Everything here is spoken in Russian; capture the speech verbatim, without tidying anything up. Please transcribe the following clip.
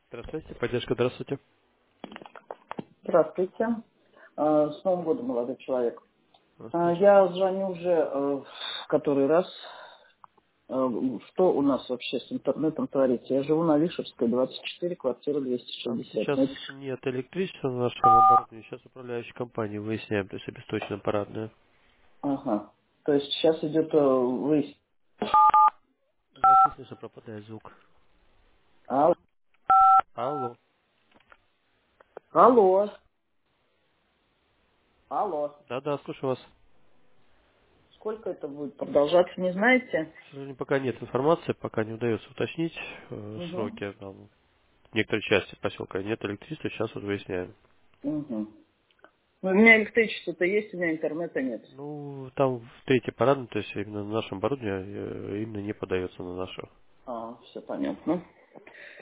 Здравствуйте, поддержка, здравствуйте. Здравствуйте. Э, С Новым годом, молодой человек. Вас Э, тоже. Я звоню уже э, в который раз. Э, Что у нас вообще с интернетом творится? Я живу на Вишевской, двадцать четыре, квартира двести Там шестьдесят. сейчас Знаете, нет электричества на нашем оборудовании, сейчас управляющей компании выясняем, то есть обесточено парадное. ага. То есть сейчас идет э, выяснение. У вас не слышно, пропадает звук. Алло. Алло. Алло. Алло. Да-да, слушаю вас. Сколько это будет продолжаться, не знаете? К сожалению, пока нет информации, пока не удается уточнить э, Угу. сроки. Там, в некоторой части поселка нет электричества, сейчас вот выясняем. Угу. Ну, у меня электричество-то есть, у меня интернета нет. Ну, там в третьей парадной, то есть именно на нашем оборудовании, э, именно не подается на нашу. А, все понятно.